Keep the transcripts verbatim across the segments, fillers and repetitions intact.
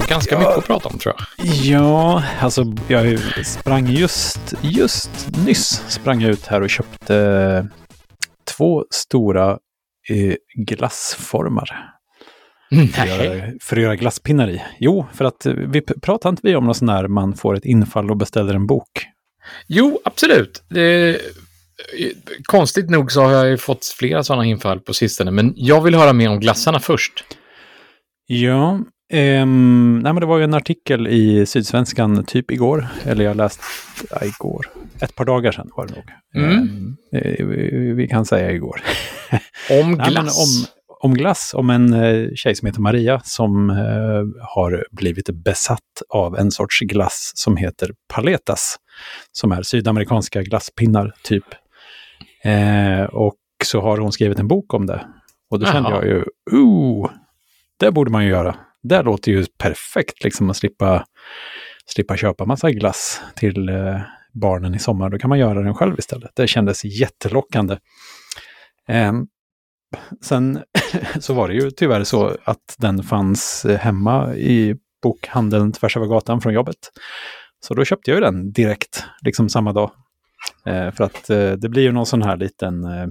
ganska ja. mycket att prata om, tror jag. Ja, alltså jag sprang just, just nyss sprang ut här och köpte två stora eh, glassformar. Nej. För, att göra, för att göra glasspinnar i. Jo, för att vi pratar inte vi om något sån här man får ett infall och beställer en bok. Jo, absolut. Det, konstigt nog så har jag ju fått flera sådana infall på sistone, men jag vill höra mer om glassarna först. Ja, ehm, nej men det var ju en artikel i Sydsvenskan typ igår, eller jag läste ja, igår, ett par dagar sedan var det nog. Mm. Ehm, vi, vi kan säga igår. Om glass? Nej, om, om glass, om en eh, tjej som heter Maria som eh, har blivit besatt av en sorts glass som heter paletas, som är sydamerikanska glasspinnar typ. Eh, och så har hon skrivit en bok om det. Och då Aha. kände jag ju, oh, det borde man ju göra. Det låter ju perfekt liksom att slippa, slippa köpa massa glass till eh, barnen i sommar. Då kan man göra den själv istället. Det kändes jättelockande. Eh, sen så var det ju tyvärr så att den fanns hemma i bokhandeln tvärs över gatan från jobbet. Så då köpte jag ju den direkt, liksom samma dag. Eh, för att eh, det blir ju någon sån här liten... Eh,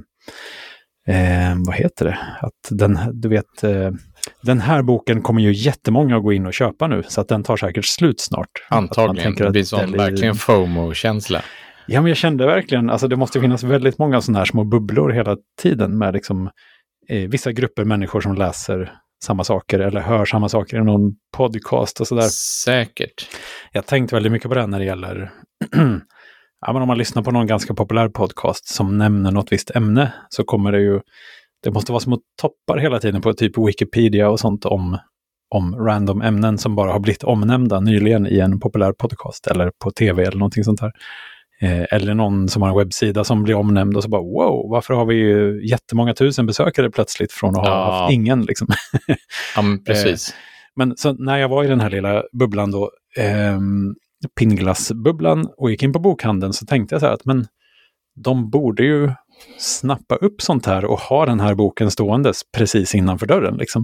Eh, vad heter det? Att den, du vet, eh, den här boken kommer ju jättemånga att gå in och köpa nu, så att den tar säkert slut snart. Antagligen, det blir sån det verkligen FOMO-känsla. Ja, men jag kände verkligen, alltså det måste finnas väldigt många sådana här små bubblor hela tiden med liksom eh, vissa grupper människor som läser samma saker eller hör samma saker i någon podcast och sådär. Säkert. Jag tänkte väldigt mycket på det när det gäller... Ja, men om man lyssnar på någon ganska populär podcast som nämner något visst ämne så kommer det ju, det måste vara små toppar hela tiden på typ Wikipedia och sånt om, om random ämnen som bara har blivit omnämnda nyligen i en populär podcast eller på tv eller någonting sånt här. Eh, eller någon som har en webbsida som blir omnämnd och så bara wow, varför har vi ju jättemånga tusen besökare plötsligt från att ha ja. haft ingen liksom. Ja, men precis. Eh, men så när jag var i den här lilla bubblan då, ehm, pinnglassbubblan och gick in på bokhandeln så tänkte jag så här att men de borde ju snappa upp sånt här och ha den här boken ståendes precis innanför dörren liksom.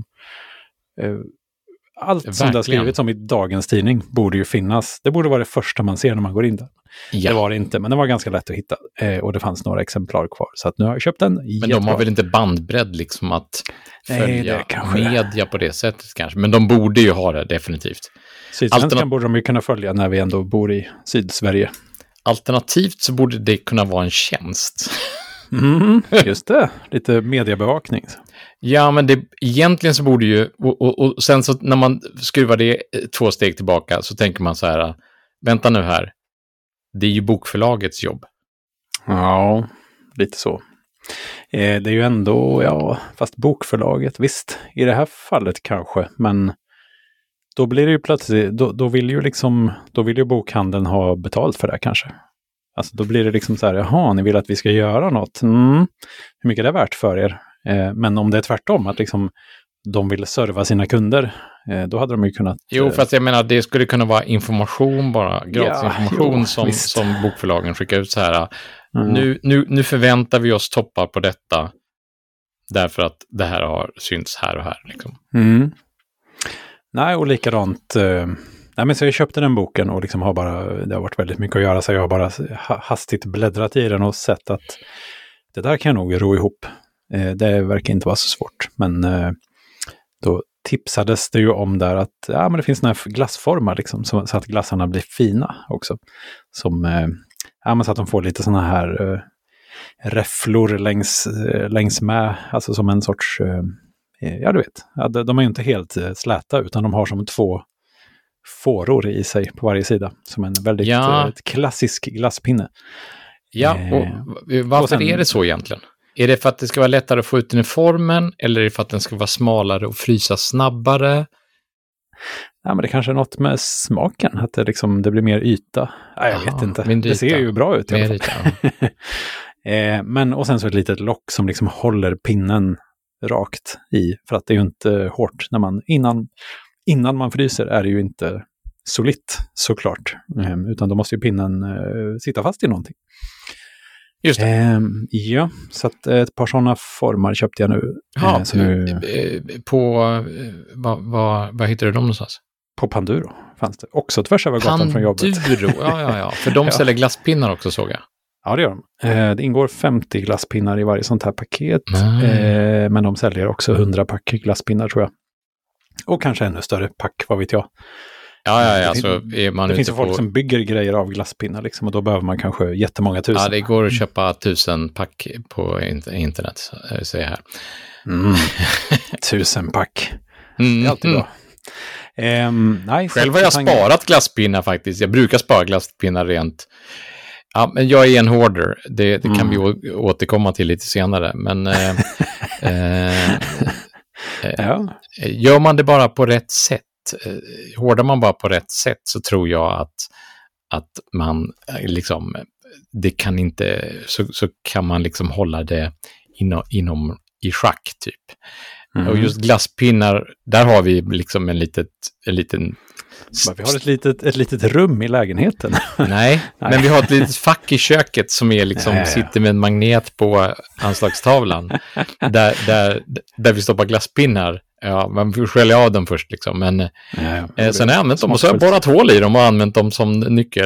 Allt Verkligen. Som det har skrivits om i dagens tidning borde ju finnas. Det borde vara det första man ser när man går in där. Ja. Det var det inte, men det var ganska lätt att hitta. Och det fanns några exemplar kvar. Så att nu har jag köpt den. Men jättebra. De har väl inte bandbredd liksom att följa Nej, media på det sättet kanske. Men de borde ju ha det definitivt. Sydsvenskan Alternat- borde de ju kunna följa när vi ändå bor i Sydsverige. Alternativt så borde det kunna vara en tjänst. Mm, just det, lite mediebevakning. Ja, men det, egentligen så borde ju, och, och, och sen så när man skruvar det två steg tillbaka så tänker man så här, vänta nu här, det är ju bokförlagets jobb. Ja, lite så. Eh, det är ju ändå, ja, fast bokförlaget, visst, i det här fallet kanske, men då blir det ju plötsligt, då, då vill ju liksom, då vill ju bokhandeln ha betalt för det kanske. Alltså då blir det liksom så här, jaha, ni vill att vi ska göra något. Mm. Hur mycket är det värt för er? Eh, men om det är tvärtom, att liksom de vill serva sina kunder, eh, då hade de ju kunnat... Jo, för att jag menar, det skulle kunna vara information bara, gratis ja, information jo, som, som bokförlagen skickar ut så här. Mm. Nu, nu, nu förväntar vi oss toppar på detta, därför att det här har synts här och här. Liksom. Mm. Nej, och likadant... Eh, nej, men så jag köpte den boken och liksom har bara, det har varit väldigt mycket att göra, så jag har bara hastigt bläddrat i den och sett att det där kan jag nog ro ihop. Eh, det verkar inte vara så svårt. Men eh, då tipsades det ju om där att ja, men det finns några glassformar liksom, så, så att glassarna blir fina också. Som, eh, ja, men så att de får lite såna här eh, räfflor längs, eh, längs med, alltså som en sorts, eh, ja du vet, ja, de, de är ju inte helt eh, släta utan de har som två fåror i sig på varje sida. Som en väldigt ja. eh, klassisk glasspinne. Ja, och varför och sen, är det så egentligen? Är det för att det ska vara lättare att få ut den i formen? Eller är det för att den ska vara smalare och frysa snabbare? Ja, men det kanske är något med smaken. Att det, liksom, det blir mer yta. Ja, jag Aha, vet inte. Det yta. ser ju bra ut i alla fall. Yta, ja. eh, men och sen så ett litet lock som liksom håller pinnen rakt i. För att det är ju inte hårt när man innan... Innan man fryser är det ju inte solitt såklart. Eh, utan då måste ju pinnen eh, sitta fast i någonting. Just det. Eh, ja, så att ett par sådana formar köpte jag nu. Ja, eh, så nu... på, vad, vad, vad hittar du dem någonstans? På Panduro fanns det. Också tvärs över gatan från jobbet. Panduro, ja, ja, ja. För de Ja. säljer glasspinnar också, såg jag. Ja, det gör de. Eh, det ingår femtio glasspinnar i varje sånt här paket. Mm. Eh, men de säljer också hundra pack glasspinnar, tror jag. Och kanske ännu större pack, vad vet jag. Ja, ja, ja. Det, Så är man det ute finns ju på... folk som bygger grejer av glasspinnar liksom, och då behöver man kanske jättemånga tusen. Ja, det går att köpa tusen pack på internet, säger jag här. Mm. Tusen pack. Mm. Det är alltid bra. Um, nej, Själv har jag sparat glasspinnar faktiskt. Jag brukar spara glasspinnar rent. Ja, men jag är en hoarder. Det, det kan Mm. vi å- återkomma till lite senare. Men eh, eh, eh, Ja. gör man det bara på rätt sätt, eh, hårdar man bara på rätt sätt, så tror jag att, att man eh, liksom, det kan inte, så, så kan man liksom hålla det inom, inom i schack typ. Mm. Och just glasspinnar, där har vi liksom en litet, en liten... Men vi har ett litet, ett litet rum i lägenheten. Nej, Nej. men vi har ett litet fack i köket som är liksom, Nej. sitter med en magnet på anslagstavlan. där, där, där vi stoppar glasspinnar. Ja, man får skölja av dem först liksom. Men Ja, eh, sen har jag använt dem och så har jag borrat hål i dem och använt dem som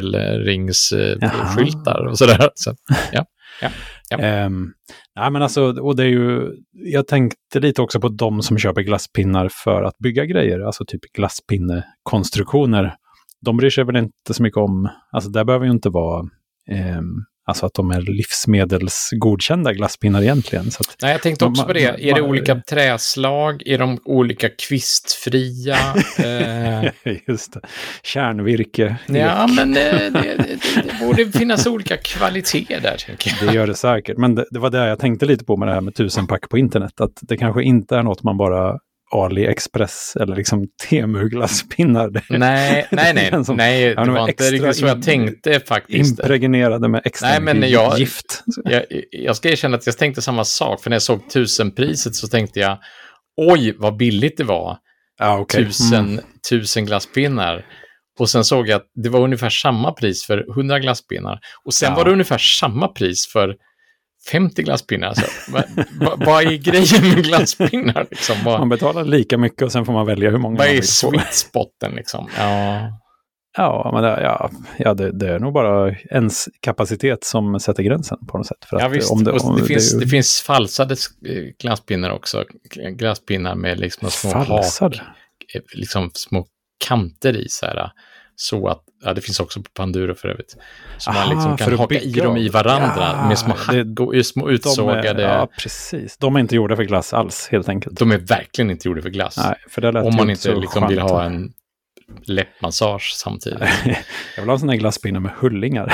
nyckelringsskyltar eh, och sådär. Så, ja. Ja. Ja. Um, nej, men alltså, och det är ju, jag tänkte lite också på de som köper glasspinnar för att bygga grejer, alltså typ glasspinnekonstruktioner. De bryr sig väl inte så mycket om, alltså det behöver ju inte vara, um, alltså att de är livsmedelsgodkända glasspinnar egentligen. Så att, Nej, jag tänkte också man- på det. Är det man- olika träslag? Är de olika kvistfria? eh, just det, kärnvirke. ja, men eh, det, det, det, det borde finnas olika kvaliteter där, tycker jag. Det gör det säkert. Men det, det var det jag tänkte lite på med det här med tusen pack på internet. Att det kanske inte är något man bara AliExpress eller liksom Temu-glasspinnar. Det- Nej, nej, nej. En som- nej ja, det de är var inte extra riktigt så jag in- tänkte faktiskt. Impregnerade med extra Nej, men mycket jag- gift. Jag, jag ska erkänna att jag tänkte samma sak, för när jag såg tusenpriset så tänkte jag, oj, vad billigt det var. Ja, okej. Tusen, Mm. tusen glasspinnar. Och sen såg jag att det var ungefär samma pris för hundra glasspinnar. Och sen Ja. var det ungefär samma pris för femtio glasspinnar. Så, vad, vad, vad är grejen med glasspinnar? Liksom? Vad, Man betalar lika mycket och sen får man välja hur många vad man är vill få. sweet spoten liksom? Ja. Ja, men det, ja, ja det, det är nog bara ens kapacitet som sätter gränsen på något sätt. För Ja, att visst. om det, Och om det, finns, är ju- det finns falsade eh, glasspinnar också. Glasspinnar med liksom små Falsade? hak, eh, liksom små kanter i så här. Så att, ja, det finns också på Panduro för övrigt. Så Aha, man liksom för kan att haka i bygga dem av. i varandra Ja, med små det- hack och små de är, utsågade. ja, precis. De är inte gjorda för glass alls, helt enkelt. De är verkligen inte gjorda för glass. Nej, för det lät Om ju man inte inte så liksom vill skönt. ha en läppmassage samtidigt. Jag vill ha en sån här glasspinne med hullingar.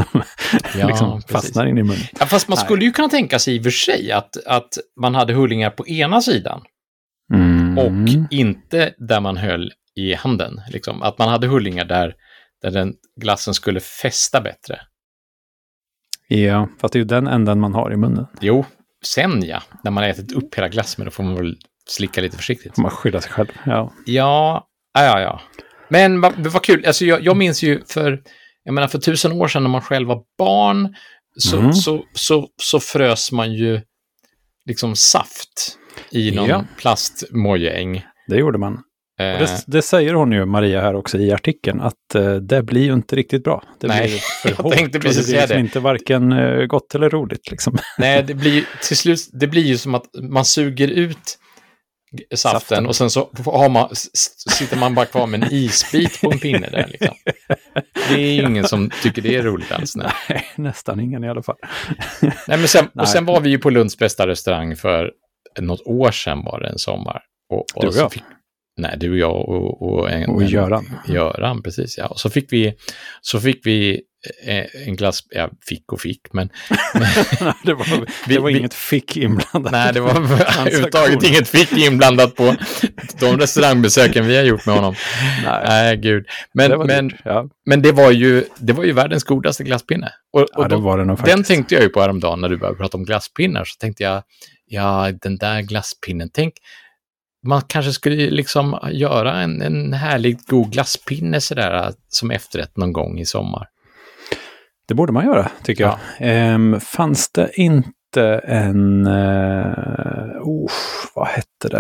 Ja, liksom precis. fastnar in i munnen. Ja, fast man Nej. skulle ju kunna tänka sig i och för sig att, att man hade hullingar på ena sidan Mm. och inte där man höll i handen. Liksom. Att man hade hullingar där, där den glassen skulle fästa bättre. Ja, fast det är ju den änden man har i munnen. Jo, sen ja, när man har ätit upp hela glassen, då får man väl slicka lite försiktigt. Får man skydda sig själv. Ja. Ja, ja, ja. ja. Men vad, vad kul. Alltså, jag, jag minns ju för, jag menar, för tusen år sedan när man själv var barn så, Mm. så, så, så frös man ju liksom saft i någon Ja. plastmojäng. Det gjorde man. Och Eh, det, det säger hon ju, Maria, här också i artikeln, att eh, det blir ju inte riktigt bra. Det Nej, blir för jag hårt. tänkte och precis det blir säga liksom det. inte varken eh, gott eller roligt. Liksom. nej, det blir ju till slut, det blir ju som att man suger ut saften, Saften. och sen så har man, s- s- sitter man bara kvar med en isbit på en pinne där. Liksom. Det är ju ingen som tycker det är roligt alls. Nej. Nej, nästan ingen i alla fall. Nej, men sen, Nej. och sen var vi ju på Lunds bästa restaurang för något år sedan, var det en sommar. Och, och Du och så jag. Fick, nej, du och jag och, och, en, Och en- Göran. Göran, precis. Ja. Och så fick vi, så fick vi eh, en glass, ja, fick och fick, men det var, Vi- det var vi- inget fick inblandat. nej, det var Transaktion. överhuvudtaget inget fick inblandat på de restaurangbesöken vi har gjort med honom. Nej, Nej, gud. det Men, var men, dyrt. Ja, men det var ju, det var ju världens godaste glasspinne. Och, och ja, det då, var det nog den faktiskt. tänkte jag ju på häromdagen när du började prata om glasspinnar. Så tänkte jag, ja, den där glasspinnen. Tänk, man kanske skulle liksom göra en, en härlig god glasspinne sådär som efterrätt någon gång i sommar. Det borde man göra, tycker jag. Ehm, fanns det inte en... Uh, oh, vad hette det?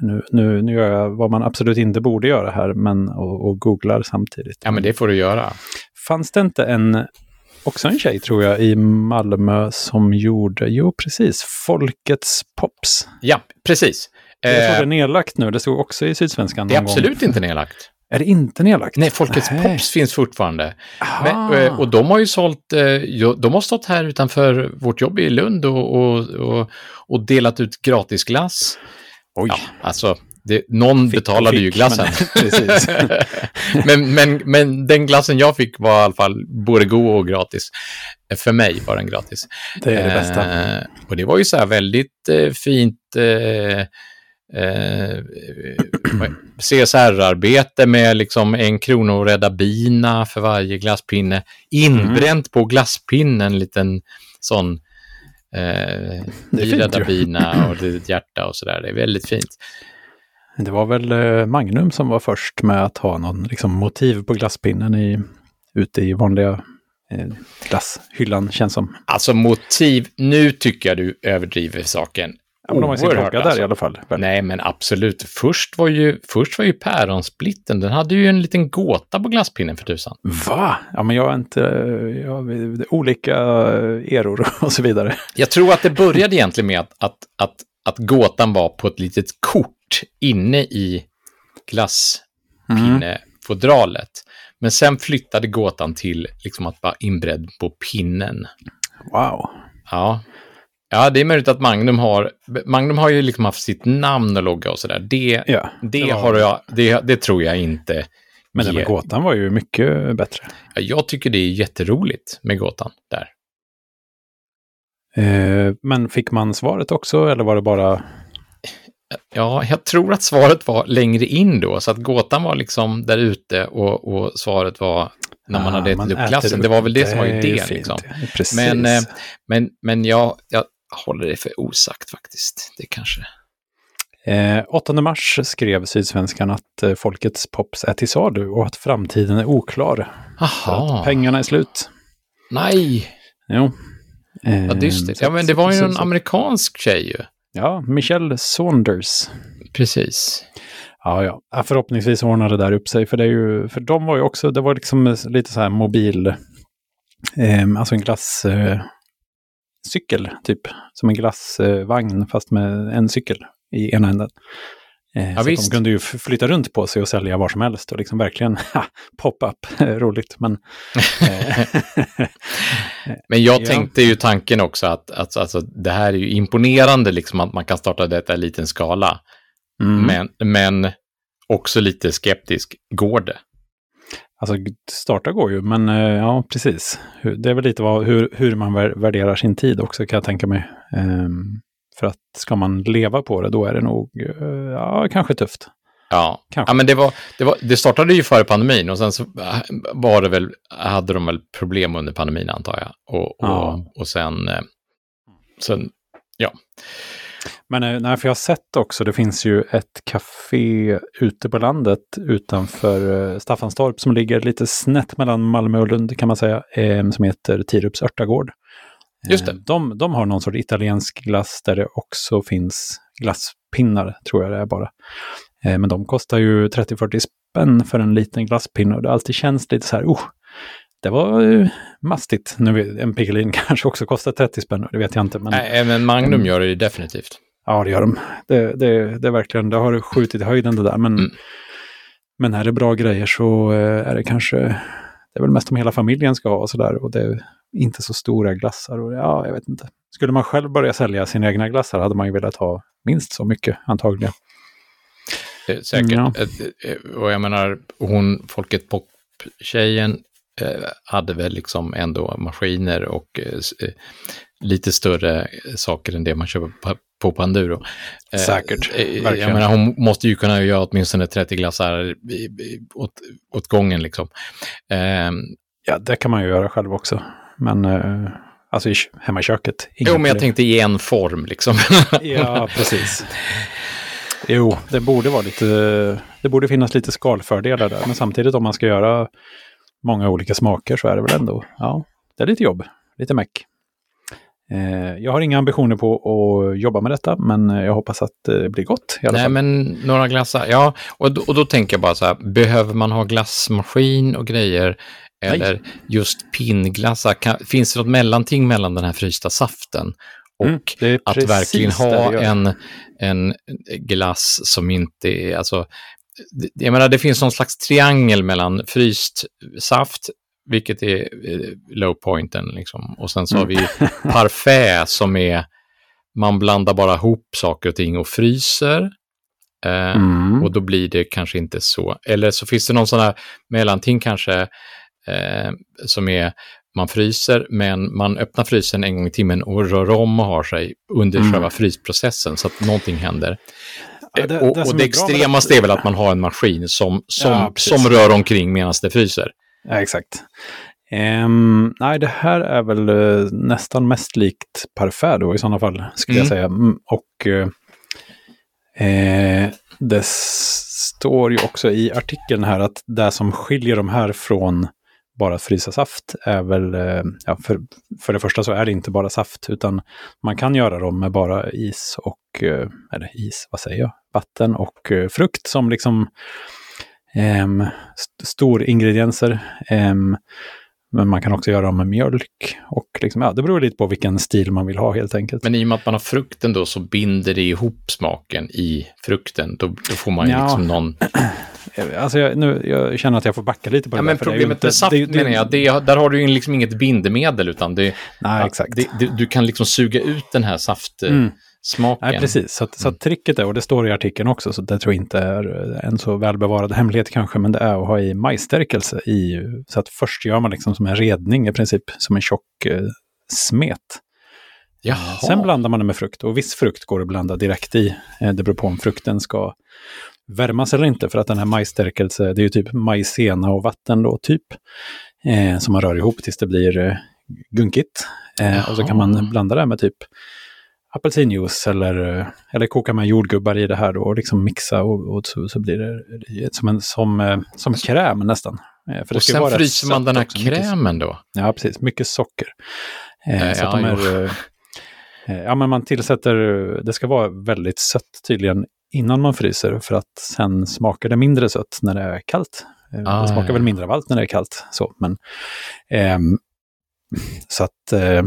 Nu, nu, nu gör jag vad man absolut inte borde göra här, men och, och googlar samtidigt. Ja, men det får du göra. Fanns det inte en, också en tjej tror jag, i Malmö som gjorde, jo precis, Folkets Pops. Ja, precis. Jag tror Eh, det är nedlagt nu, det stod också i Sydsvenskan. det är någon absolut gång. inte nedlagt. Är det inte nedlagt? Nej, Folkets Nej. Pops finns fortfarande. Aha. Men, eh, och de har ju sålt, eh, jo, de har stått här utanför vårt jobb i Lund och, och, och, och delat ut gratisglass. Oj. Ja, alltså, det, någon Fick betalade fick, ju glassen. Men, precis. men, men, men den glassen jag fick var i alla fall både god och gratis. För mig var den gratis. Det är det bästa. Eh, och det var ju så här väldigt eh, fint eh, eh, C S R-arbete med liksom en krona och rädda bina för varje glasspinne. Inbränt mm. på glasspinnen, en liten sån eh, vi rädda bina och ett hjärta och sådär. Det är väldigt fint. Det var väl eh, Magnum som var först med att ha någon liksom, motiv på glasspinnen i, ute i vanliga eh, glasshyllan, känns som. Alltså motiv, nu tycker jag du överdriver saken. Ja, men de har sin klocka där alltså. I alla fall. Väl? Nej, men absolut. Först var ju, först var ju päronsplitten. Den hade ju en liten gåta på glasspinnen för tusan. Va? Ja, men jag är inte... Jag, det är olika eror och så vidare. Jag tror att det började egentligen med att, att, att, att gåtan var på ett litet kort inne i glasspinnefodralet. Mm. Men sen flyttade gåtan till liksom att vara inbredd på pinnen. Wow. Ja. Ja, det är möjligt att Magnum har... Magnum har ju liksom haft sitt namn och logga och sådär. Det, ja, det, det, var... har jag, det, det tror jag inte. Men den med gåtan var ju mycket bättre. Ja, jag tycker det är jätteroligt med gåtan där. Eh, men fick man svaret också, eller var det bara... Ja, jag tror att svaret var längre in då. Så att gåtan var liksom där ute och, och svaret var... när man ah, hade ätit upp klassen. Upp. Det var väl det, det som var idén. Liksom. Men, eh, men, men jag, jag håller det för osagt faktiskt. Det kanske... Eh, åttonde mars skrev Sydsvenskan att eh, Folkets Pops är till salu och att framtiden är oklar. Aha. Att pengarna är slut. Nej! Jo. Eh, ja, dystert. Ja, men det var ju en amerikansk tjej ju. Ja, Michelle Saunders. Precis. Ja, ja. Förhoppningsvis ordnar det där upp sig. För, det är ju, för de var ju också, det var liksom lite så här mobil, eh, alltså en glasscykel eh, typ. Som en glassvagn eh, fast med en cykel i ena änden. Eh, ja, så visst. De kunde ju flytta runt på sig och sälja var som helst och liksom verkligen ha, pop-up, roligt. Men, eh, men jag tänkte ja. ju tanken också att, att alltså, det här är ju imponerande liksom att man kan starta detta i liten skala. Mm. Men, men också lite skeptisk. Går det? Alltså starta går ju, men ja, precis. Det är väl lite vad, hur, hur man värderar sin tid också, kan jag tänka mig. Um, för att ska man leva på det, då är det nog uh, ja, kanske tufft. Ja, kanske. Ja men det, var, det, var, det startade ju före pandemin och sen så var det väl, hade de väl problem under pandemin antar jag. Och, och, ja. och sen, sen, ja. Men nej, för jag har sett också, det finns ju ett café ute på landet utanför Staffanstorp som ligger lite snett mellan Malmö och Lund kan man säga, eh, som heter Tirups örtagård. Just det. Eh, de, de har någon sorts italiensk glass där det också finns glasspinnar, tror jag det är bara. Eh, men de kostar ju trettio till fyrtio spänn för en liten glasspinne och det alltid känns lite så här, oh, det var uh, mastigt. Nu, en Piggelin kanske också kostar trettio spänn, det vet jag inte. Men, Nej, men Magnum mm. gör det ju definitivt. Ja, det gör de. Det, det, det är verkligen, det har skjutit i höjden det där. Men, mm. men är det bra grejer så är det kanske, det är väl mest om hela familjen ska ha och sådär. Och det är inte så stora glassar. Och ja, jag vet inte. Skulle man själv börja sälja sina egna glassar hade man ju velat ha minst så mycket antagligen. Säkert. Ja. Och jag menar, hon, Folket Pop-tjejen hade väl liksom ändå maskiner och lite större saker än det man köper på, på Panduro. Säkert, eh, verkligen. Jag menar, hon måste ju kunna göra åtminstone trettio glassar åt, åt gången liksom. Eh, ja, det kan man ju göra själv också. Men eh, alltså i, hemma i köket. Jo, men jag tänkte i en form liksom. Ja, precis. Jo, det borde vara lite, det borde finnas lite skalfördelar där. Men samtidigt om man ska göra många olika smaker så är det väl ändå, ja, det är lite jobb, lite meck. Eh, jag har inga ambitioner på att jobba med detta, men jag hoppas att det blir gott i alla Nej, fall. men några glassar. Ja, och då, och då tänker jag bara så här, behöver man ha glassmaskin och grejer? Eller Nej. just pinnglassar? Kan, finns det något mellanting mellan den här frysta saften och mm, att verkligen ha en, en glass som inte är, alltså, jag menar det finns någon slags triangel mellan fryst saft, vilket är low pointen liksom, och sen så mm. har vi parfait som är, man blandar bara ihop saker och ting och fryser. Eh, mm. Och då blir det kanske inte så. Eller så finns det någon sån här mellanting kanske eh, som är, man fryser men man öppnar frysen en gång i timmen och rör om och har sig under mm. själva frysprocessen så att någonting händer. Ja, det, och det, och det extremaste är väl att man har en maskin som, som, ja, som rör omkring medan det fryser. Ja, exakt. Um, nej, det här är väl uh, nästan mest likt parfait då i sådana fall, skulle mm. jag säga. Och uh, eh, det står ju också i artikeln här att det som skiljer de här från bara frysa saft är väl, uh, ja, för, för det första så är det inte bara saft, utan man kan göra dem med bara is och, uh, eller is, vad säger jag, vatten och uh, frukt som liksom um, st- stor ingredienser. Um, Men man kan också göra dem med mjölk. Och liksom, ja, det beror lite på vilken stil man vill ha helt enkelt. Men i och med att man har frukten då så binder det ihop smaken i frukten. Då, då får man ju ja. liksom någon... Alltså jag, nu, jag känner att jag får backa lite på ja, det. Men problemet med saft det, det, menar jag, det, där har du ju liksom inget bindemedel utan det, nej, exakt. Det, det, du kan liksom suga ut den här saft... Mm. Smaken. Nej, precis. Så, att, så att tricket är, och det står i artikeln också, så det tror jag inte är en så välbevarad hemlighet kanske, men det är att ha i majsstärkelse i, så att först gör man liksom som en redning i princip, som en tjock eh, smet. Jaha. Sen blandar man det med frukt, och viss frukt går att blanda direkt i. Eh, det beror på om frukten ska värmas eller inte, för att den här majsstärkelse, det är ju typ majsena och vatten då typ, eh, som man rör ihop tills det blir eh, gunkigt. Eh, och så kan man blanda det med typ apelsinjuice eller, eller koka med jordgubbar i det här då, och liksom mixa och, och så, så blir det som en som, som kräm nästan. För och sen fryser man den här krämen då? Ja, precis. Mycket socker. Eh, så ja, att de är, eh, ja, men man tillsätter, det ska vara väldigt sött tydligen innan man fryser, för att sen smakar det mindre sött när det är kallt. Ah, det smakar ja. väl mindre av allt när det är kallt. Så, men, eh, så att... Eh,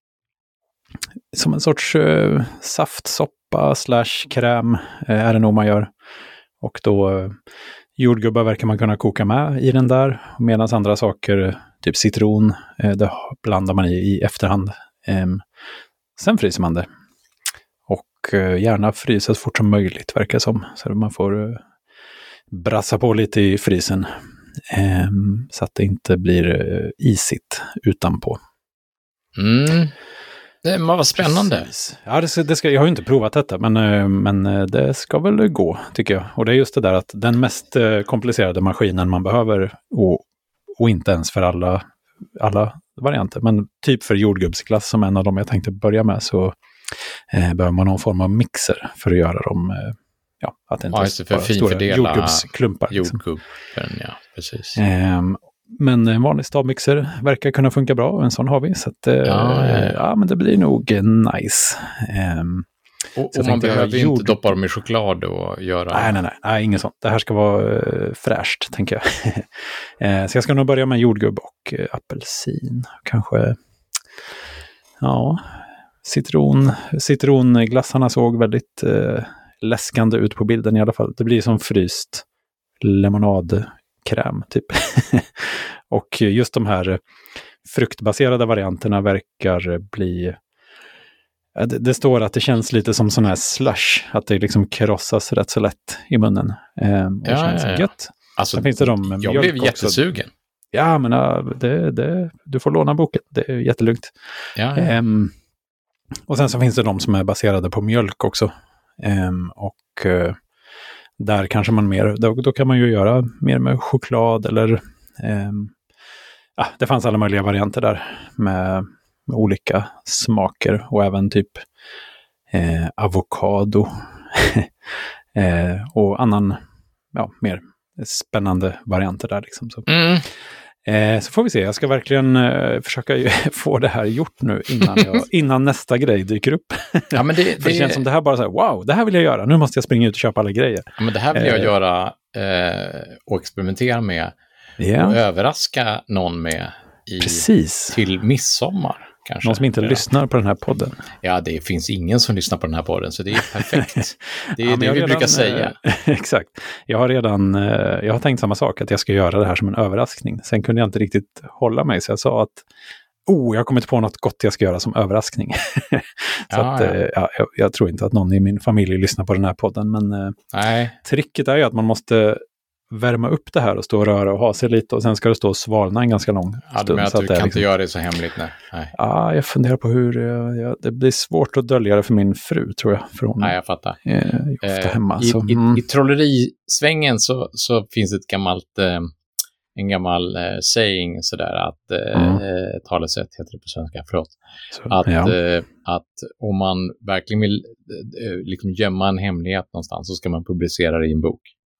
som en sorts uh, saftsoppa slash kräm uh, är det nog man gör. Och då uh, jordgubbar verkar man kunna koka med i den där. Medan andra saker, typ citron, uh, det blandar man i i efterhand. Um, sen fryser man det. Och uh, gärna frysa så fort som möjligt, verkar som. Så man får uh, brassa på lite i frysen. Um, så att det inte blir uh, isigt utanpå. Mm. Det var spännande. Precis. Ja, det ska, det ska, jag har ju inte provat detta, men, men det ska väl gå, tycker jag. Och det är just det där att den mest komplicerade maskinen man behöver, och, och inte ens för alla, alla varianter, men typ för jordgubbsglass som en av dem jag tänkte börja med, så eh, behöver man någon form av mixer för att göra dem, eh, ja, att det inte ja, är bara stora jordgubbsklumpar. Jordgubben, liksom. Ja, precis. Eh, Men en vanlig stavmixer verkar kunna funka bra, och en sån har vi. Så att, ja, ja, ja. ja, men det blir nog nice. Um, och och man behöver jord... inte doppa dem i choklad och göra... Nej, nej, nej, nej, inget sånt. Det här ska vara uh, fräscht, tänker jag. uh, så jag ska nog börja med jordgubb och uh, apelsin. Kanske, ja, citron. Citronglassarna såg väldigt uh, läskande ut på bilden i alla fall. Det blir som fryst lemonad kräm typ. Och just de här fruktbaserade varianterna verkar bli, det, det står att det känns lite som sån här slush, att det liksom krossas rätt så lätt i munnen. Ehm, och ja, känns ja, ja. gött. Alltså, finns det de jag blev jättesugen. Också. Ja, men det, det, du får låna boken. Det är jättelugnt. Ja, ja. Ehm, och sen så finns det de som är baserade på mjölk också. Ehm, och där kanske man mer, då, då kan man ju göra mer med choklad eller eh, ja, det fanns alla möjliga varianter där med, med olika smaker, och även typ eh, avokado eh, och annan, ja, mer spännande varianter där liksom. Så. Mm. Eh, så får vi se, jag ska verkligen eh, försöka få det här gjort nu innan, jag, innan nästa grej dyker upp. Ja, men det, För det, det känns som det här bara så här, wow, det här vill jag göra, nu måste jag springa ut och köpa alla grejer. Ja, men det här vill jag eh, göra eh, och experimentera med yeah. och överraska någon med i, Precis. till midsommar. Kanske. Någon som inte ja. lyssnar på den här podden. Ja, det finns ingen som lyssnar på den här podden, så det är perfekt. Det är ja, det vi redan, brukar säga. Exakt. Jag har redan eh, jag har tänkt samma sak, att jag ska göra det här som en överraskning. Sen kunde jag inte riktigt hålla mig, så jag sa att oh, jag har kommit på något gott jag ska göra som överraskning. så ja, att, ja. Eh, ja, jag, jag tror inte att någon i min familj lyssnar på den här podden, men eh, Nej. tricket är ju att man måste värma upp det här och stå och röra och ha sig lite, och sen ska det stå och svalna en ganska lång ja, stund. Men att så du att kan liksom... inte göra det så hemligt. Nej. Nej. Ja, jag funderar på hur jag, jag, det blir svårt att dölja det för min fru, tror jag. För hon Nej, jag fattar. är ofta eh, hemma. I, så, mm. i, i trollerisvängen så, så finns ett gammalt, eh, en gammal eh, saying sådär, att eh, mm. eh, talesätt heter det på svenska, förlåt. Så, att, ja. eh, att om man verkligen vill eh, liksom gömma en hemlighet någonstans, så ska man publicera det i en bok.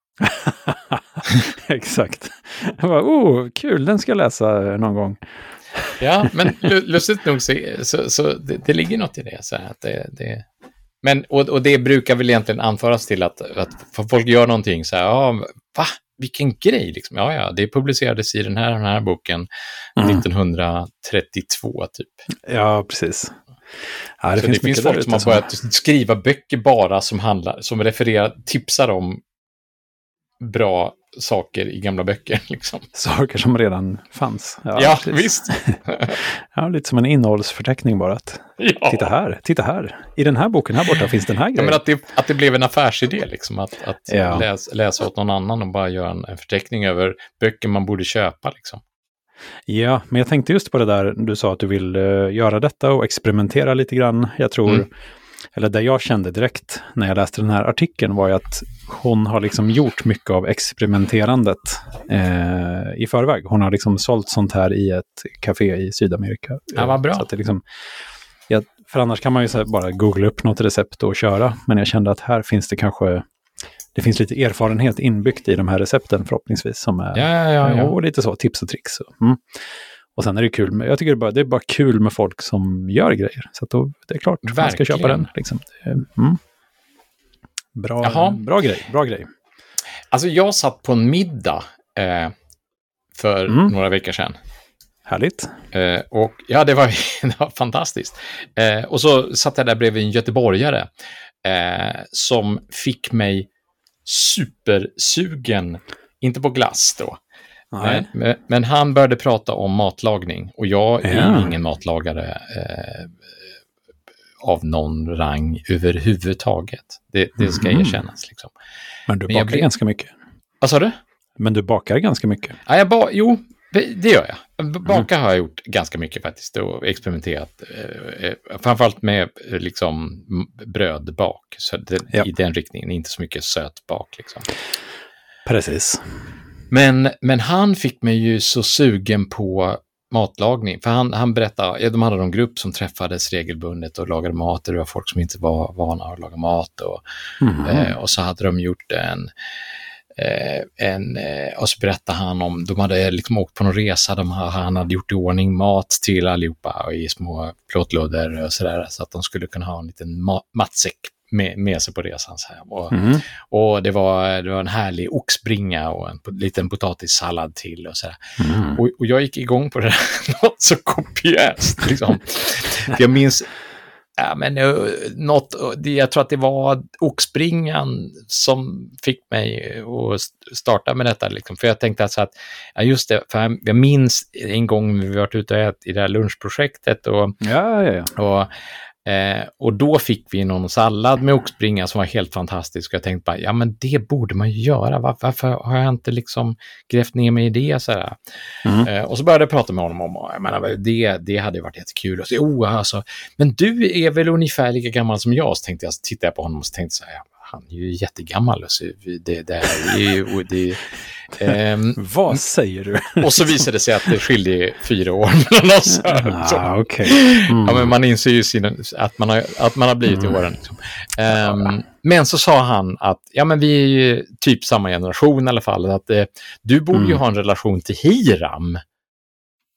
Exakt. Jag bara, oh, kul, den ska jag läsa någon gång. Ja, men lustigt nog så, så, så det, det ligger något i det. Så att det, det men, och, och det brukar väl egentligen anföras till att, att folk gör någonting så här, ja, va? Vilken grej liksom. Ja, ja, det publicerades i den här, den här boken mm. nittonhundratrettiotvå typ. Ja, precis. Ja, det så finns, det finns folk som har börjat skriva böcker bara som handlar, som refererar, tipsar om bra saker i gamla böcker. Liksom. Saker som redan fanns. Ja, ja visst. ja, lite som en innehållsförteckning bara. Att, ja. Titta här, titta här. I den här boken här borta finns den här grejen. Ja, men att det, att det blev en affärsidé, liksom. Att, att ja. läs, läsa åt någon annan och bara göra en, en förteckning över böcker man borde köpa. Liksom. Ja, men jag tänkte just på det där, du sa att du vill uh, göra detta och experimentera lite grann. Jag tror... Mm. Eller det jag kände direkt när jag läste den här artikeln var ju att hon har liksom gjort mycket av experimenterandet eh, i förväg. Hon har liksom sålt sånt här i ett café i Sydamerika. Ja, vad bra. Så att det liksom, ja, för annars kan man ju så bara googla upp något recept och köra. Men jag kände att här finns det kanske, det finns lite erfarenhet inbyggt i de här recepten förhoppningsvis. Som är, ja, ja, ja. Och lite så, tips och tricks. Mm. Och sen är det kul med, jag tycker det är, bara, det är bara kul med folk som gör grejer. Så att då, det är klart, verkligen. Man ska köpa den. Liksom. Mm. Bra, bra grej, bra grej. Alltså jag satt på en middag eh, för mm. några veckor sedan. Härligt. Eh, och ja, det var, det var fantastiskt. Eh, och så satt jag där bredvid en göteborgare eh, som fick mig supersugen, inte på glass då. Nej. Men, men han började prata om matlagning och jag är ja. ingen matlagare eh, av någon rang överhuvudtaget. Det, det ska mm. erkännas. Liksom. Men du men bakar blev... ganska mycket. Vad sa du? Men du bakar ganska mycket. Ja, jag ba... Jo, det gör jag. Baka mm. har jag gjort ganska mycket faktiskt och experimenterat. Eh, framförallt med liksom, brödbak. Så det, ja. I den riktningen, inte så mycket sötbak. Liksom. Precis. Men, men han fick mig ju så sugen på matlagning. För han, han berättade, ja, de hade en grupp som träffades regelbundet och lagade mat. Och det var folk som inte var vana att laga mat. Och, mm. eh, och så hade de gjort en... Eh, en eh, och så berättade han om, de hade liksom åkt på någon resa. De, han hade gjort i ordning mat till allihopa i små plåtlådor och sådär. Så att de skulle kunna ha en liten ma- matsäck Med, med sig på resan. Så här. Och, mm. och det, var, det var en härlig oxbringa och en liten potatissallad till. Och, så här. Mm. Och, och jag gick igång på det där något så kopiöst. Liksom. Jag minns ja, men, något, jag tror att det var oxbringan som fick mig att starta med detta. Liksom. För jag tänkte alltså att, ja just det, för jag minns en gång vi varit ute och ätit i det här lunchprojektet. Och, ja, ja, ja. och Eh, och då fick vi någon sallad med oxbringa som var helt fantastisk. Och jag tänkte bara, ja men det borde man ju göra. Var, varför har jag inte liksom grävt ner mig i det? Så här? Mm. Eh, och så började jag prata med honom om, jag menar, det, det hade varit jättekul. Och så, oh, alltså, men du är väl ungefär lika gammal som jag? Så tänkte jag, så tittade jag på honom och så tänkte jag så här, han är ju jättegammal. Och så, det, det är ju... Det, Um, Vad säger du? Och så visade det sig att det skilde fyra år mellan oss. Ah, okay. mm. Ja, men man inser ju sina, att, man har, att man har blivit mm. i åren. Liksom. Um, men så sa han att ja, men vi är ju typ samma generation i alla fall. Att, eh, du borde mm. ju ha en relation till Hiram.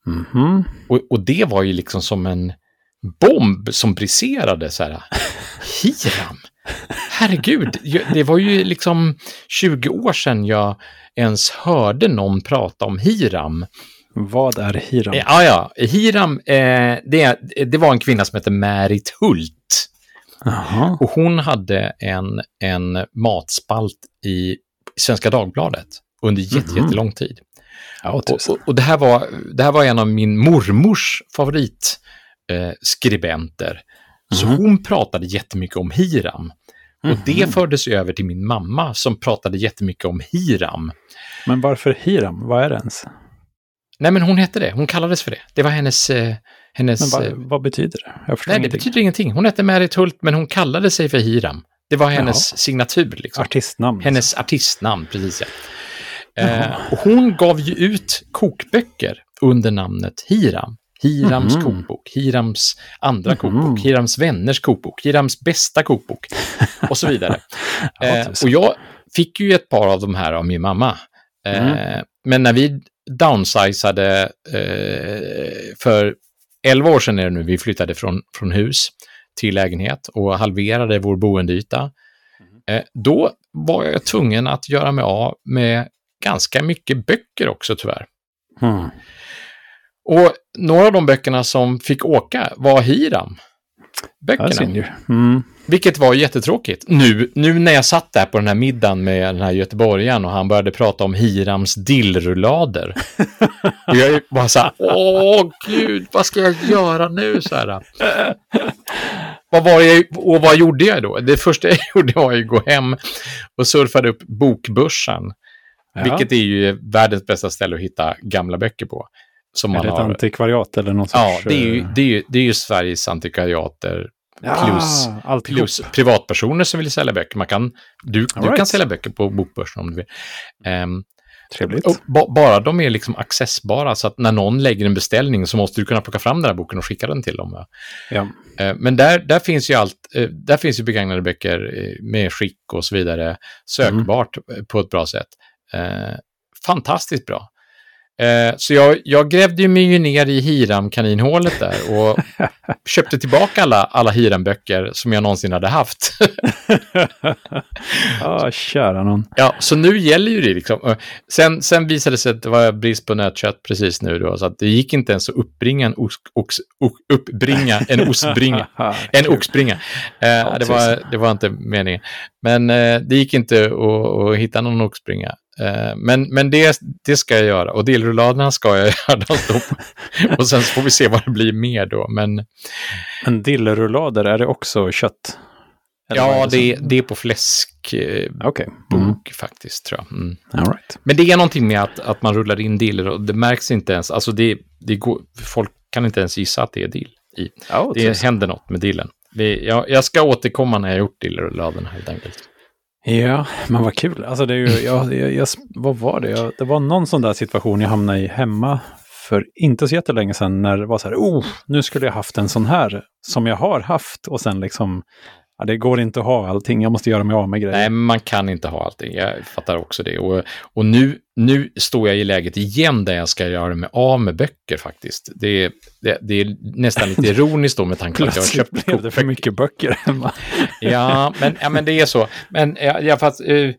Mm-hmm. Och, och det var ju liksom som en bomb som briserade så här. Hiram? Herregud, det var ju liksom tjugo år sedan jag ens hörde någon prata om Hiram. Vad är Hiram? Ja, ja. Hiram, eh, det, det var en kvinna som heter Märit Hult. Aha. Och hon hade en, en matspalt i Svenska Dagbladet under jätte, Mm-hmm. jättelång tid. Ja, och, och, och det här var, det här var en av min mormors favorit eh, skribenter. Så Mm-hmm. hon pratade jättemycket om Hiram. Och Mm-hmm. det fördes över till min mamma som pratade jättemycket om Hiram. Men varför Hiram? Vad är det ens? Nej, men hon hette det. Hon kallades för det. Det var hennes... Eh, hennes men vad, vad betyder det? Jag förstår nej, ingenting. det betyder ingenting. Hon hette Märit Hult, men hon kallade sig för Hiram. Det var hennes Jaha. signatur. Liksom. Artistnamn. Hennes artistnamn, precis. Ja. Eh, och hon gav ju ut kokböcker under namnet Hiram. Hirams Mm-hmm. kokbok, Hirams andra Mm-hmm. kokbok, Hirams vänners kokbok, Hirams bästa kokbok och så vidare. Ja, eh, och jag fick ju ett par av de här av min mamma. Eh, Mm. Men när vi downsizade eh, för elva år sedan är det nu, vi flyttade från, från hus till lägenhet och halverade vår boendeyta. Eh, då var jag tvungen att göra mig av med ganska mycket böcker också tyvärr. Mm. Och några av de böckerna som fick åka var Hiram. Böckerna. Mm. Vilket var jättetråkigt. Nu, nu när jag satt där på den här middagen med den här göteborgaren och han började prata om Hirams dillrullader. Jag var så här, åh gud, vad ska jag göra nu? Så här. Vad var jag, och vad gjorde jag då? Det första jag gjorde var att gå hem och surfade upp Bokbörsen. Ja. Vilket är ju världens bästa ställe att hitta gamla böcker på. Som är man det ett har... antikvariat eller något Ja, sorts... det är ju, det är ju, det är ju Sveriges antikvariater plus, ja, plus privatpersoner som vill sälja böcker. Man kan, du du right. kan sälja böcker på Bokbörsen om du vill. Um, Trevligt. Och ba, bara de är liksom accessbara så att när någon lägger en beställning så måste du kunna plocka fram den här boken och skicka den till dem. Ja. Uh, men där, där finns ju allt, uh, där finns ju begagnade böcker uh, med skick och så vidare sökbart mm. på ett bra sätt. Uh, fantastiskt bra. Eh, så jag, jag grävde ju mig ju ner i Hiram-kaninhålet där och köpte tillbaka alla, alla Hiram-böcker som jag någonsin hade haft. Ja, kära någon. Ja, så nu gäller ju det liksom. Sen, sen visade det sig att det var brist på nötkött precis nu då, så att det gick inte ens att uppbringa en ox, ox, ox, uppbringa en ostbringa. En oxbringa. Eh, det, var, det var inte meningen. Men eh, det gick inte att, att hitta någon oxbringa. Men, men det, det ska jag göra. Och dillrulladerna ska jag göra. Och sen får vi se vad det blir mer då. Men, men dillrullader, är det också kött? Eller ja, det, det, det är på fläskbok okay. mm. faktiskt, tror jag. Mm. All right. Men det är någonting med att, att man rullar in diller och det märks inte ens. Alltså det, det går, folk kan inte ens gissa att det är dill i. Oh, det tusen. händer något med dillen. Vi, jag, jag ska återkomma när jag gjort dillrulladerna helt enkelt. Ja, men vad kul. Alltså det är ju, jag, jag, jag, vad var det? Jag, det var någon sån där situation jag hamnade i hemma för inte så jättelänge sedan när det var så här, oh, nu skulle jag haft en sån här som jag har haft och sen liksom, ja, det går inte att ha allting, jag måste göra mig av med grejer. Nej, man kan inte ha allting, jag fattar också det. Och, och nu, nu står jag i läget igen där jag ska göra mig av med böcker faktiskt. Det, det, det är nästan lite ironiskt då med tanke på att jag har köpt blev det för böcker. Mycket böcker hemma. ja, men, ja, men det är så. Men jag, jag fast, uh,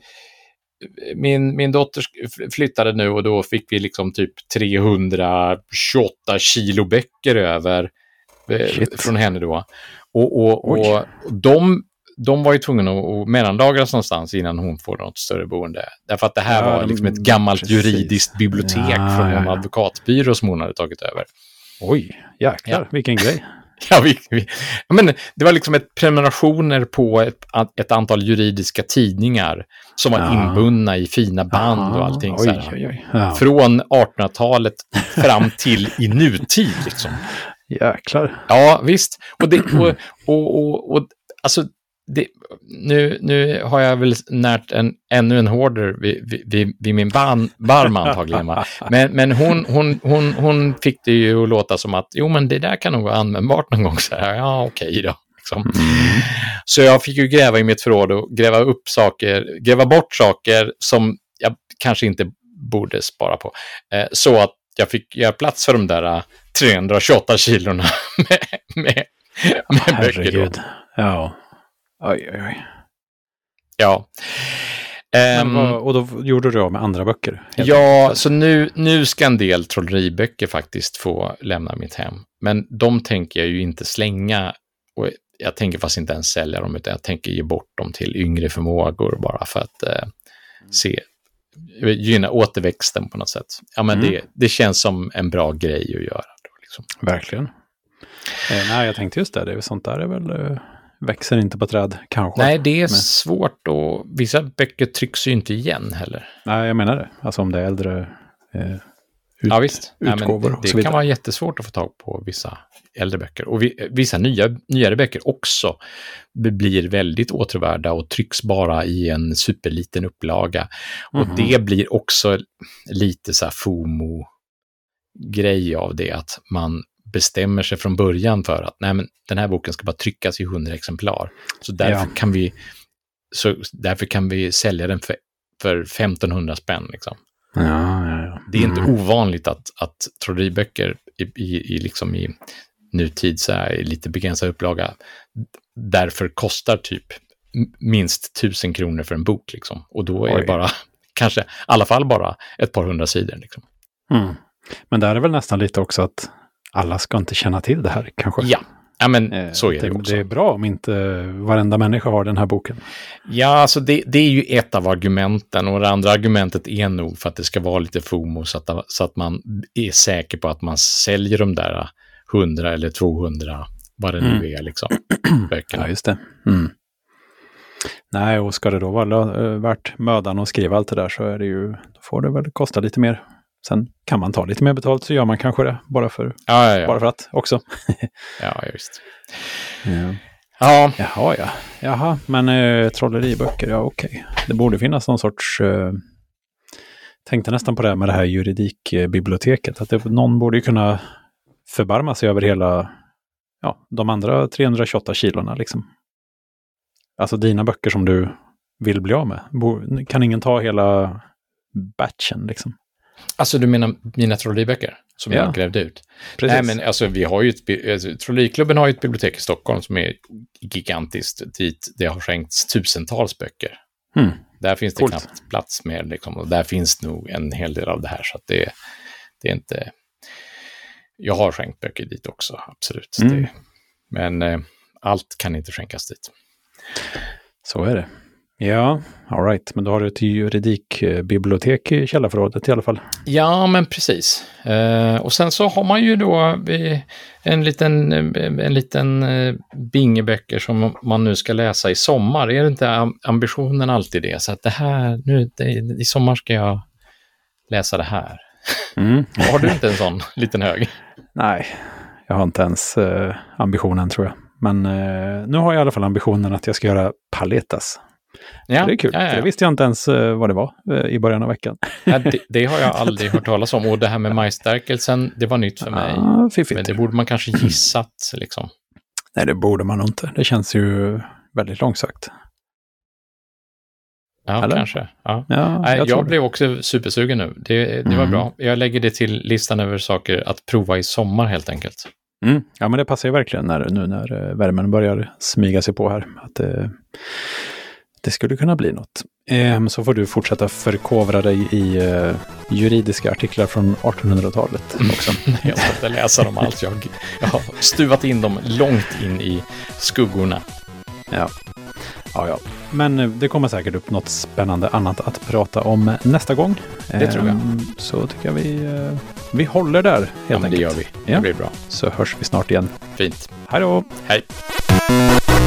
min, min dotter flyttade nu och då fick vi liksom typ trehundratjugoåtta kilo böcker över uh, från henne då. Och, och, och de, de var ju tvungna att mellanlagras någonstans innan hon får något större boende. Därför att det här ja, var liksom ett gammalt precis. juridiskt bibliotek ja, från en ja. advokatbyrå som hon hade tagit över. Oj, jäklar, ja. vilken grej. Ja, vi, vi, men det var liksom ett prenumerationer på ett, ett antal juridiska tidningar som var ja. inbundna i fina band Aha, och allting. Oj, så här. Oj, oj. Ja. Från artonhundratalet fram till i nutid liksom. Jäklar. Ja, visst. Och, det, och, och, och, och alltså, det, nu, nu har jag väl närt en, ännu en hårder vid, vid, vid min barn, barm antagligen. Men, men hon, hon, hon, hon fick det ju att låta som att jo, men det där kan nog vara användbart någon gång. Så här, ja, okej då. Liksom. Mm. Så jag fick ju gräva i mitt förråd och gräva upp saker, gräva bort saker som jag kanske inte borde spara på. Eh, så att jag fick göra plats för de där trehundratjugoåtta kilorna med, med, med böcker då. Ja. Oj, oj, oj. Ja. Men vad, och då gjorde du av med andra böcker? Ja, enkelt. Så nu, nu ska en del trolleriböcker faktiskt få lämna mitt hem. Men de tänker jag ju inte slänga. Och jag tänker fast inte ens sälja dem, utan jag tänker ge bort dem till yngre förmågor bara för att eh, se, gynna återväxten på något sätt. Ja, men mm. det, det känns som en bra grej att göra. Då, liksom. Verkligen. Eh, nej, jag tänkte just det. det är sånt där är väl... Eh... växer inte på träd, kanske. Nej, det är men... svårt och vissa böcker trycks ju inte igen heller. Nej, jag menar det. Alltså om det är äldre eh, ut, ja, visst. utgåvor. Nej, det det kan vara jättesvårt att få tag på vissa äldre böcker. Och vi, vissa nya, nyare böcker också blir väldigt återvärda och trycks bara i en superliten upplaga. Och mm-hmm. det blir också lite så här FOMO-grej av det, att man bestämmer sig från början för att nej, men den här boken ska bara tryckas i hundra exemplar. Så därför, ja. kan, vi, så därför kan vi sälja den för, för femtonhundra spänn. Liksom. Ja, ja, ja. Det är inte mm. ovanligt att, att trolleriböcker i, i, i, liksom i nutid så här, i lite begränsad upplaga därför kostar typ minst tusen kronor för en bok. Liksom. Och då är Oj. det bara, kanske i alla fall bara ett par hundra sidor. Liksom. Mm. Men där är väl nästan lite också att alla ska inte känna till det här, kanske. Ja, ja men eh, så är det, det också. Det är bra om inte varenda människa har den här boken. Ja, alltså det, det är ju ett av argumenten. Och det andra argumentet är nog för att det ska vara lite FOMO så att, så att man är säker på att man säljer de där hundra eller tvåhundra, vad det mm. nu är, liksom, böckerna. Ja, just det. Mm. Nej, och ska det då vara värt mödan att skriva allt det där så är det ju, då får det väl kosta lite mer. Sen kan man ta lite mer betalt så gör man kanske det. Bara för, ja, ja, ja. Bara för att också. Ja, just. Ja. Ja. Jaha, ja. Jaha, men äh, trolleriböcker, ja okej. Okay. Det borde finnas någon sorts... Äh, tänkte nästan på det med det här juridikbiblioteket. Att det, någon borde ju kunna förbarma sig över hela... Ja, de andra trehundratjugoåtta kilorna liksom. Alltså dina böcker som du vill bli av med. Kan ingen ta hela batchen liksom? Alltså du menar mina trolleriböcker som ja. jag grävde ut? Precis. Nej, men alltså vi har ju ett, alltså, Trolleriklubben har ju ett bibliotek i Stockholm som är gigantiskt, dit det har skänkts tusentals böcker. Mm. Där finns det Coolt. knappt plats med liksom, och där finns nog en hel del av det här, så att det, det är inte... Jag har skänkt böcker dit också, absolut. Mm. Det, men eh, allt kan inte skänkas dit. Så är det. Ja, all right. Men då har du ett juridikbibliotek i källarförrådet i alla fall. Ja, men precis. Eh, och sen så har man ju då en liten, en liten eh, bingeböcker som man nu ska läsa i sommar. Är det inte ambitionen alltid det? Så att det här, nu det, i sommar ska jag läsa det här. Mm. Har du inte en sån liten hög? Nej, jag har inte ens eh, ambitionen tror jag. Men eh, nu har jag i alla fall ambitionen att jag ska göra paletas. Ja, det är kul, ja, ja, ja. För det visste jag inte ens uh, vad det var uh, i början av veckan. Ja, det, det har jag aldrig hört talas om. Och det här med majsstärkelsen, det var nytt för mig. Ah, men det borde man kanske gissat. Liksom. Nej, det borde man nog inte. Det känns ju väldigt långsökt. Ja, Eller? kanske. Ja. Ja, Nej, jag jag blev också supersugen nu. Det, det mm. var bra. Jag lägger det till listan över saker att prova i sommar helt enkelt. Mm. Ja, men det passar ju verkligen när, nu när värmen börjar smyga sig på här. Att uh, det skulle kunna bli något. Ehm, så får du fortsätta förkovra dig i uh, juridiska artiklar från artonhundratalet också. Jag ska inte läsa dem alls. Jag, jag har stuvat in dem långt in i skuggorna. Ja. Ja, ja. Men det kommer säkert upp något spännande annat att prata om nästa gång. Det ehm, tror jag. Så tycker jag vi, uh, vi håller där helt ja, men enkelt. det gör vi. Det ja. blir bra. Så hörs vi snart igen. Fint. Hej då! Hej!